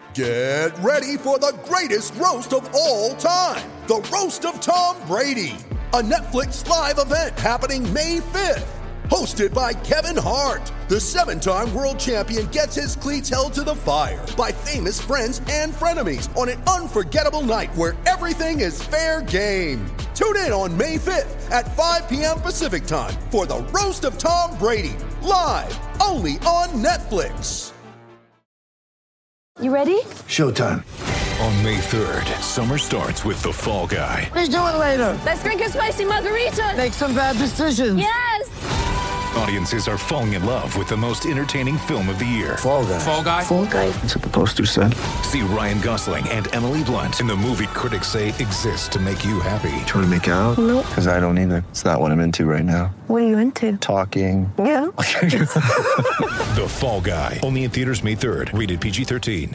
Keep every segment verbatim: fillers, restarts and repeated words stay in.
Get ready for the greatest roast of all time, the Roast of Tom Brady, a Netflix live event happening May fifth. Hosted by Kevin Hart, the seven-time world champion gets his cleats held to the fire by famous friends and frenemies on an unforgettable night where everything is fair game. Tune in on May fifth at five p.m. Pacific time for the Roast of Tom Brady, live only on Netflix. You ready? Showtime. On May third, summer starts with The Fall Guy. Let's do it later. Let's drink a spicy margarita. Make some bad decisions. Yes! Audiences are falling in love with the most entertaining film of the year. Fall Guy. Fall Guy? Fall Guy. That's what the poster said. See Ryan Gosling and Emily Blunt in the movie critics say exists to make you happy. Trying to make it out? Nope. Because I don't either. It's not what I'm into right now. What are you into? Talking. Yeah. The Fall Guy. Only in theaters May third. Rated P G thirteen.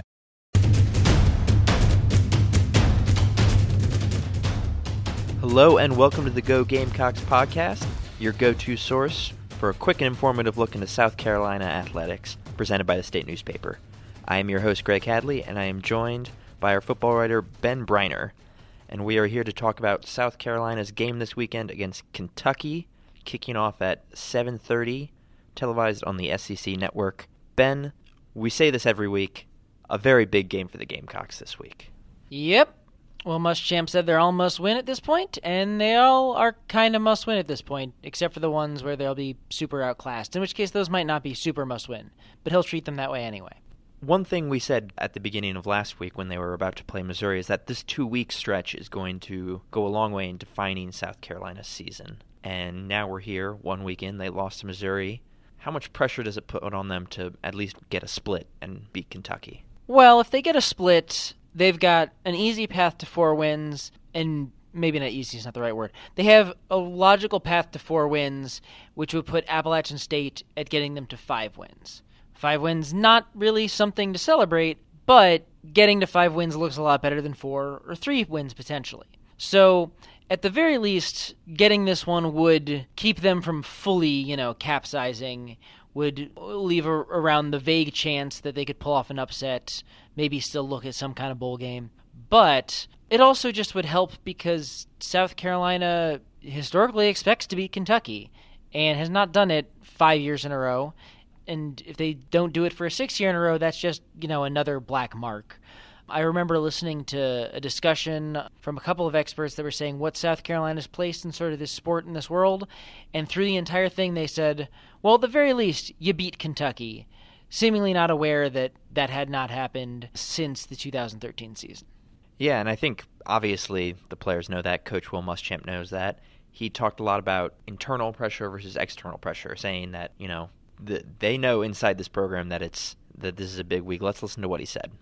Hello and welcome to the Go Gamecocks podcast, your go-to source for a quick and informative look into South Carolina athletics, presented by the state newspaper. I am your host, Greg Hadley, and I am joined by our football writer, Ben Briner, and we are here to talk about South Carolina's game this weekend against Kentucky, kicking off at seven thirty, televised on the S E C network. Ben, we say this every week, a very big game for the Gamecocks this week. Yep. Well, Muschamp said they're all must-win at this point, and they all are kind of must-win at this point, except for the ones where they'll be super outclassed, in which case those might not be super must-win, but he'll treat them that way anyway. One thing we said at the beginning of last week when they were about to play Missouri is that this two-week stretch is going to go a long way in defining South Carolina's season. And now we're here, one week in, they lost to Missouri. How much pressure does it put on them to at least get a split and beat Kentucky? Well, if they get a split, they've got an easy path to four wins, and maybe not easy is not the right word. They have a logical path to four wins, which would put Appalachian State at getting them to five wins. Five wins, not really something to celebrate, but getting to five wins looks a lot better than four or three wins potentially. So, at the very least, getting this one would keep them from fully, you know, capsizing, would leave a, around the vague chance that they could pull off an upset, maybe still look at some kind of bowl game. But it also just would help because South Carolina historically expects to beat Kentucky and has not done it five years in a row. And if they don't do it for a sixth year in a row, that's just, you know, another black mark. I remember listening to a discussion from a couple of experts that were saying what South Carolina's place in sort of this sport in this world, and through the entire thing they said, well, at the very least, you beat Kentucky, seemingly not aware that that had not happened since the two thousand thirteen season. Yeah, and I think, obviously, the players know that. Coach Will Muschamp knows that. He talked a lot about internal pressure versus external pressure, saying that, you know, the, they know inside this program that it's that this is a big week. Let's listen to what he said.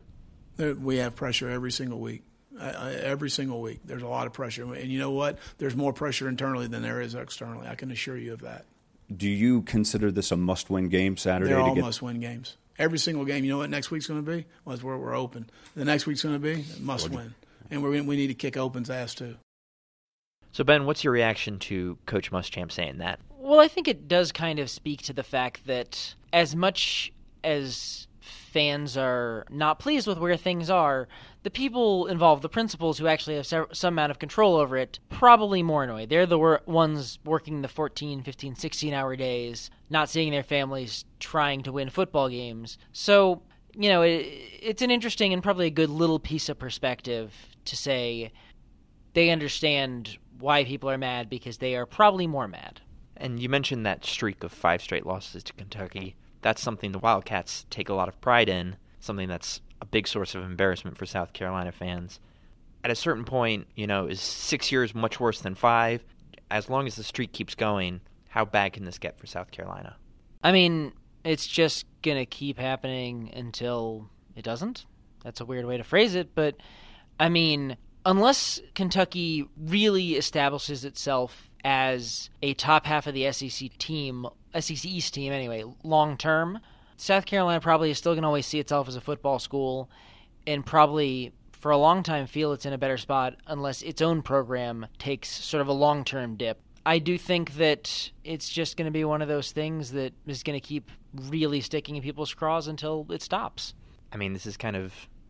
We have pressure every single week. Uh, every single week. There's a lot of pressure. And you know what? There's more pressure internally than there is externally. I can assure you of that. Do you consider this a must-win game Saturday? They're all to get... must-win games. Every single game. You know what next week's going to be? Well, that's where we're open. The next week's going to be must-win. And we're, we need to kick Open's ass, too. So, Ben, what's your reaction to Coach Muschamp saying that? Well, I think it does kind of speak to the fact that as much as fans are not pleased with where things are, the people involved, the principals who actually have some amount of control over it, probably more annoyed. They're the wor- ones working the fourteen, fifteen, sixteen-hour days, not seeing their families trying to win football games. So, you know, it, it's an interesting and probably a good little piece of perspective to say they understand why people are mad because they are probably more mad. And you mentioned that streak of five straight losses to Kentucky. That's something the Wildcats take a lot of pride in, something that's a big source of embarrassment for South Carolina fans. At a certain point, you know, is six years much worse than five? As long as the streak keeps going, how bad can this get for South Carolina? I mean, it's just going to keep happening until it doesn't. That's a weird way to phrase it, but, I mean, unless Kentucky really establishes itself as a top half of the S E C team, S E C East team anyway, long term, South Carolina probably is still going to always see itself as a football school and probably for a long time feel it's in a better spot unless its own program takes sort of a long-term dip. I do think that it's just going to be one of those things that is going to keep really sticking in people's craws until it stops. I mean, this is kind of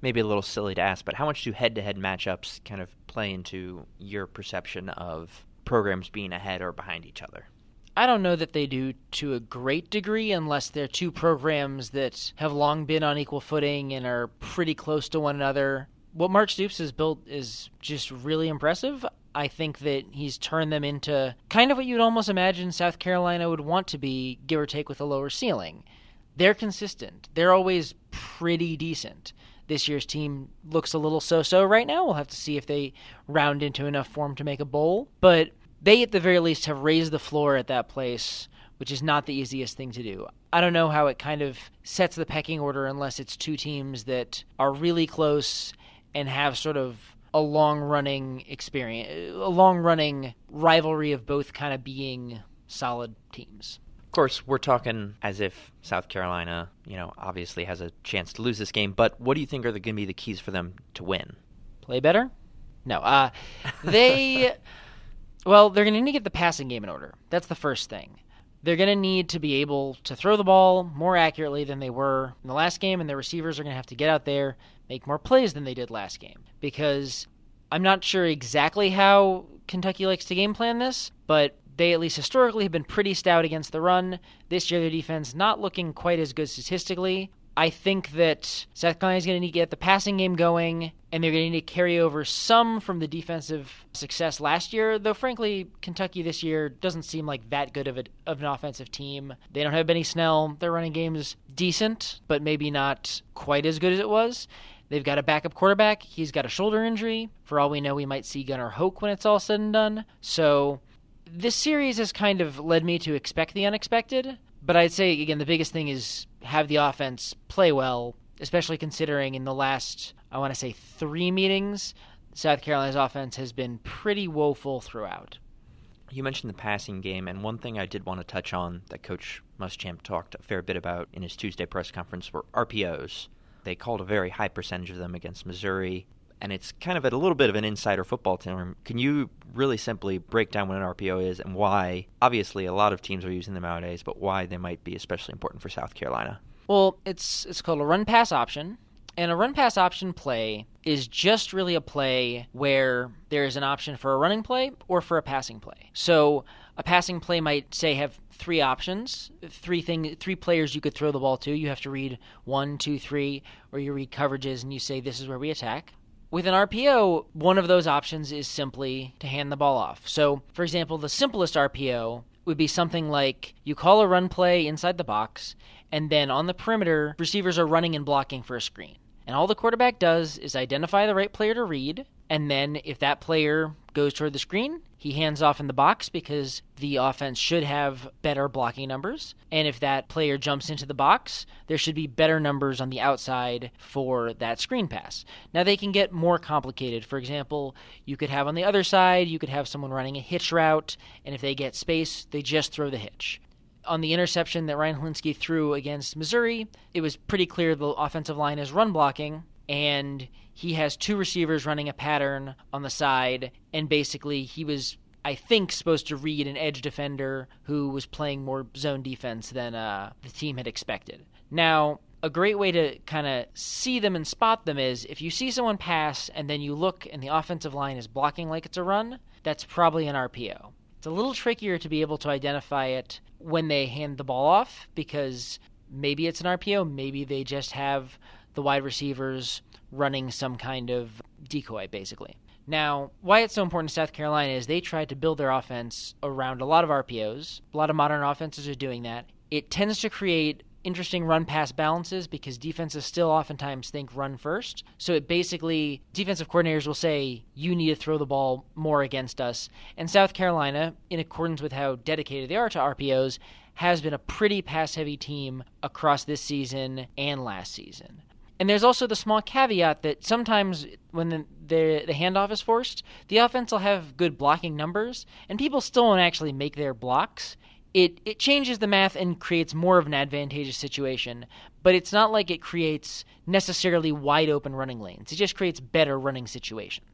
maybe a little silly to ask, but how much do head-to-head matchups kind of play into your perception of programs being ahead or behind each other? I don't know that they do to a great degree unless they're two programs that have long been on equal footing and are pretty close to one another. What Mark Stoops has built is just really impressive. I think that he's turned them into kind of what you'd almost imagine South Carolina would want to be, give or take, with a lower ceiling. They're consistent. They're always pretty decent. This year's team looks a little so-so right now. We'll have to see if they round into enough form to make a bowl. But they, at the very least, have raised the floor at that place, which is not the easiest thing to do. I don't know how it kind of sets the pecking order unless it's two teams that are really close and have sort of a long-running experience, a long-running rivalry of both kind of being solid teams. Of course, we're talking as if South Carolina, you know, obviously has a chance to lose this game, but what do you think are going to be the keys for them to win? Play better? No. Uh, they... Well, they're going to need to get the passing game in order. That's the first thing. They're going to need to be able to throw the ball more accurately than they were in the last game, and their receivers are going to have to get out there, make more plays than they did last game. Because I'm not sure exactly how Kentucky likes to game plan this, but they at least historically have been pretty stout against the run. This year, their defense not looking quite as good statistically. I think that South Carolina is going to need to get the passing game going, and they're going to need to carry over some from the defensive success last year, though frankly, Kentucky this year doesn't seem like that good of, a, of an offensive team. They don't have Benny Snell. Their running game is decent, but maybe not quite as good as it was. They've got a backup quarterback. He's got a shoulder injury. For all we know, we might see Gunnar Hoke when it's all said and done. So this series has kind of led me to expect the unexpected. But I'd say, again, the biggest thing is have the offense play well, especially considering in the last, I want to say, three meetings, South Carolina's offense has been pretty woeful throughout. You mentioned the passing game, and one thing I did want to touch on that Coach Muschamp talked a fair bit about in his Tuesday press conference were R P Os. They called a very high percentage of them against Missouri, and it's kind of at a little bit of an insider football term. Can you really simply break down what an R P O is and why, obviously a lot of teams are using them nowadays, but why they might be especially important for South Carolina? Well, it's it's called a run-pass option, and a run-pass option play is just really a play where there is an option for a running play or for a passing play. So a passing play might, say, have three options, three thing, three players you could throw the ball to. You have to read one, two, three, or you read coverages and you say, this is where we attack. With an R P O, one of those options is simply to hand the ball off. So, for example, the simplest R P O would be something like you call a run play inside the box, and then on the perimeter, receivers are running and blocking for a screen. And all the quarterback does is identify the right player to read, and then if that player goes toward the screen, he hands off in the box because the offense should have better blocking numbers. And if that player jumps into the box, there should be better numbers on the outside for that screen pass. Now, they can get more complicated. For example, you could have on the other side, you could have someone running a hitch route, and if they get space, they just throw the hitch. On the interception that Ryan Hilinski threw against Missouri, it was pretty clear the offensive line is run blocking, and he has two receivers running a pattern on the side, and basically he was, I think, supposed to read an edge defender who was playing more zone defense than uh, the team had expected. Now, a great way to kind of see them and spot them is if you see someone pass and then you look and the offensive line is blocking like it's a run, that's probably an R P O. It's a little trickier to be able to identify it when they hand the ball off because maybe it's an R P O, maybe they just have the wide receivers running some kind of decoy, basically. Now, why it's so important to South Carolina is they tried to build their offense around a lot of R P Os. A lot of modern offenses are doing that. It tends to create interesting run-pass balances because defenses still oftentimes think run first. So it basically, defensive coordinators will say, you need to throw the ball more against us. And South Carolina, in accordance with how dedicated they are to R P Os, has been a pretty pass-heavy team across this season and last season. And there's also the small caveat that sometimes when the, the, the handoff is forced, the offense will have good blocking numbers, and people still won't actually make their blocks. It it changes the math and creates more of an advantageous situation, but it's not like it creates necessarily wide-open running lanes. It just creates better running situations.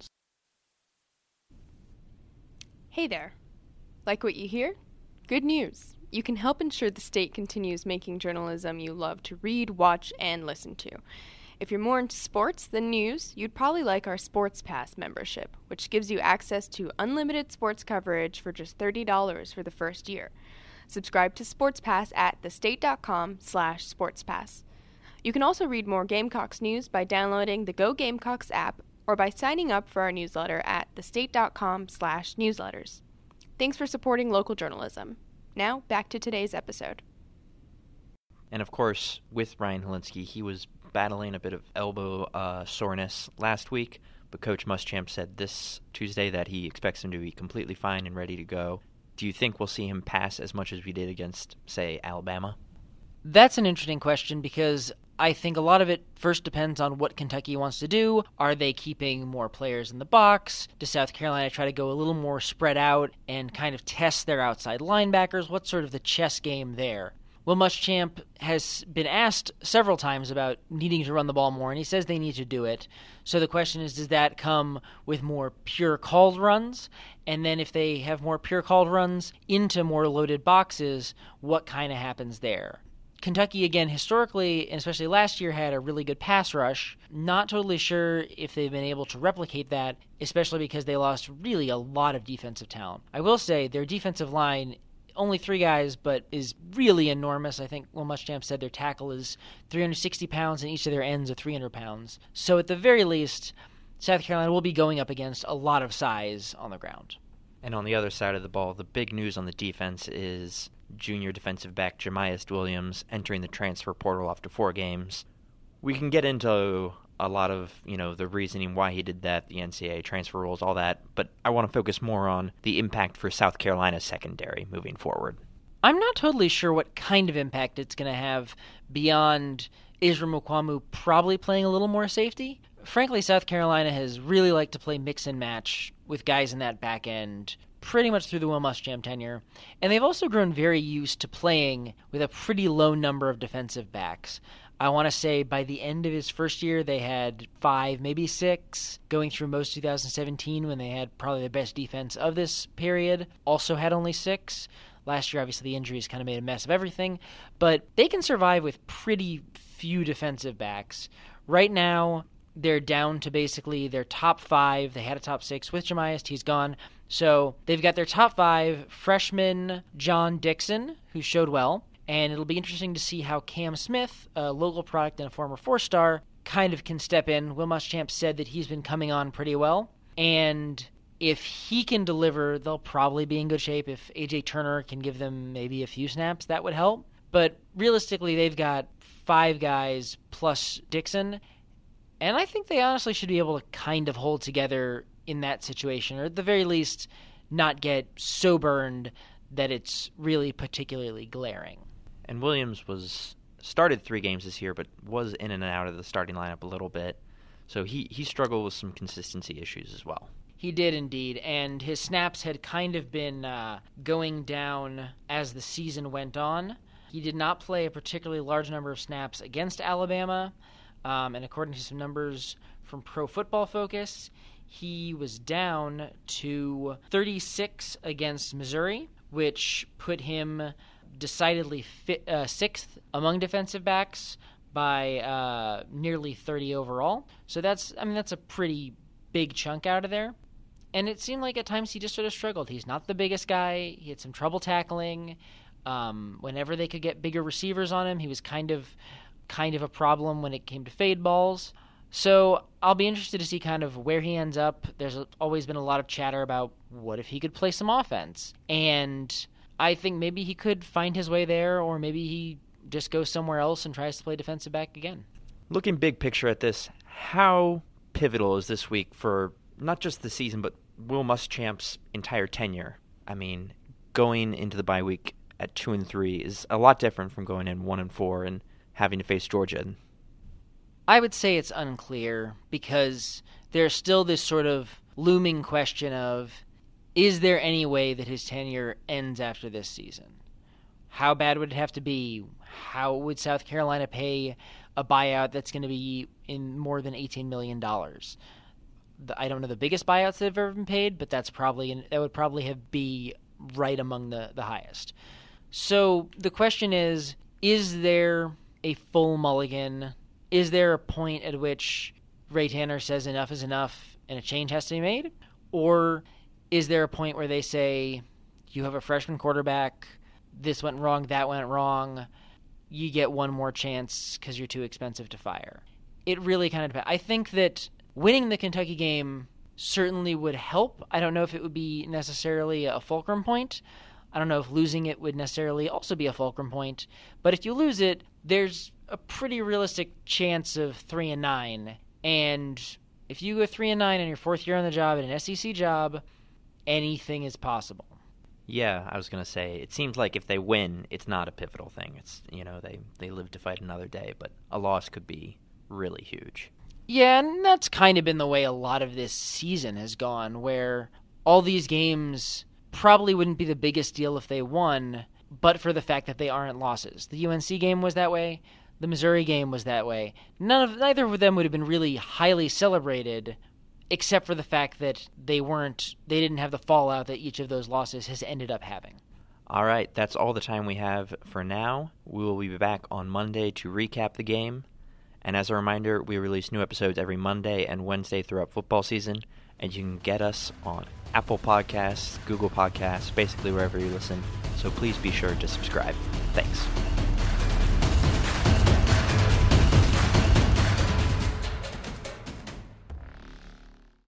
Hey there. Like what you hear? Good news. You can help ensure the state continues making journalism you love to read, watch, and listen to. If you're more into sports than news, you'd probably like our Sports Pass membership, which gives you access to unlimited sports coverage for just thirty dollars for the first year. Subscribe to Sports Pass at thestate.com slash sportspass. You can also read more Gamecocks news by downloading the Go Gamecocks app or by signing up for our newsletter at thestate.com slash newsletters. Thanks for supporting local journalism. Now, back to today's episode. And of course, with Ryan Hilinski, he was battling a bit of elbow uh, soreness last week, but Coach Muschamp said this Tuesday that he expects him to be completely fine and ready to go. Do you think we'll see him pass as much as we did against, say, Alabama? That's an interesting question because I think a lot of it first depends on what Kentucky wants to do. Are they keeping more players in the box? Does South Carolina try to go a little more spread out and kind of test their outside linebackers? What's sort of the chess game there? Will Muschamp has been asked several times about needing to run the ball more, and he says they need to do it. So the question is, does that come with more pure called runs? And then if they have more pure called runs into more loaded boxes, what kind of happens there? Kentucky, again, historically, and especially last year, had a really good pass rush. Not totally sure if they've been able to replicate that, especially because they lost really a lot of defensive talent. I will say their defensive line, only three guys, but is really enormous. I think Will Muschamp said their tackle is three hundred sixty pounds and each of their ends are three hundred pounds. So at the very least, South Carolina will be going up against a lot of size on the ground. And on the other side of the ball, the big news on the defense is junior defensive back Jemias Williams entering the transfer portal after four games. We can get into a lot of, you know, the reasoning why he did that, the N C double A transfer rules, all that, but I want to focus more on the impact for South Carolina's secondary moving forward. I'm not totally sure what kind of impact it's going to have beyond Israel Mukuamu probably playing a little more safety. Frankly, South Carolina has really liked to play mix and match with guys in that back end pretty much through the Will Muschamp tenure, and they've also grown very used to playing with a pretty low number of defensive backs. I want to say by the end of his first year, they had five, maybe six, going through most two thousand seventeen when they had probably the best defense of this period, also had only six. Last year, obviously, the injuries kind of made a mess of everything, but they can survive with pretty few defensive backs. Right now, they're down to basically their top five. They had a top six with Jemias. He's gone. So they've got their top five, freshman John Dixon, who showed well. And it'll be interesting to see how Cam Smith, a local product and a former four-star, kind of can step in. Will Muschamp said that he's been coming on pretty well. And if he can deliver, they'll probably be in good shape. If A J Turner can give them maybe a few snaps, that would help. But realistically, they've got five guys plus Dixon. And I think they honestly should be able to kind of hold together in that situation, or at the very least, not get so burned that it's really particularly glaring. And Williams was started three games this year, but was in and out of the starting lineup a little bit. So he, he struggled with some consistency issues as well. He did indeed, and his snaps had kind of been uh, going down as the season went on. He did not play a particularly large number of snaps against Alabama, um, and according to some numbers from Pro Football Focus, he was down to thirty-six against Missouri, which put him decidedly fi- uh, sixth among defensive backs by uh, nearly thirty overall. So that's, I mean, that's a pretty big chunk out of there. And it seemed like at times he just sort of struggled. He's not the biggest guy. He had some trouble tackling. Um, whenever they could get bigger receivers on him, he was kind of, kind of a problem when it came to fade balls. So I'll be interested to see kind of where he ends up. There's always been a lot of chatter about what if he could play some offense. And I think maybe he could find his way there, or maybe he just goes somewhere else and tries to play defensive back again. Looking big picture at this, how pivotal is this week for not just the season, but Will Muschamp's entire tenure? I mean, going into the bye week at two and three is a lot different from going in one and four and having to face Georgia. I would say it's unclear because there's still this sort of looming question of, is there any way that his tenure ends after this season? How bad would it have to be? How would South Carolina pay a buyout that's going to be in more than eighteen million dollars? I don't know the biggest buyouts that have ever been paid, but that's probably that would probably have be right among the, the highest. So the question is, is there a full mulligan is there a point at which Ray Tanner says enough is enough and a change has to be made? Or is there a point where they say, you have a freshman quarterback, this went wrong, that went wrong, you get one more chance because you're too expensive to fire? It really kind of depends. I think that winning the Kentucky game certainly would help. I don't know if it would be necessarily a fulcrum point. I don't know if losing it would necessarily also be a fulcrum point. But if you lose it, there's a pretty realistic chance of three and nine. And if you go three and nine in your fourth year on the job, in an S E C job, anything is possible. Yeah, I was going to say, it seems like if they win, it's not a pivotal thing. It's, you know, they, they live to fight another day, but a loss could be really huge. Yeah, and that's kind of been the way a lot of this season has gone, where all these games probably wouldn't be the biggest deal if they won, but for the fact that they aren't losses. The U N C game was that way. The Missouri game was that way. None of neither of them would have been really highly celebrated, except for the fact that they weren't, they didn't have the fallout that each of those losses has ended up having. All right, that's all the time we have for now. We will be back on Monday to recap the game. And as a reminder, we release new episodes every Monday and Wednesday throughout football season. And you can get us on Apple Podcasts, Google Podcasts, basically wherever you listen. So please be sure to subscribe. Thanks.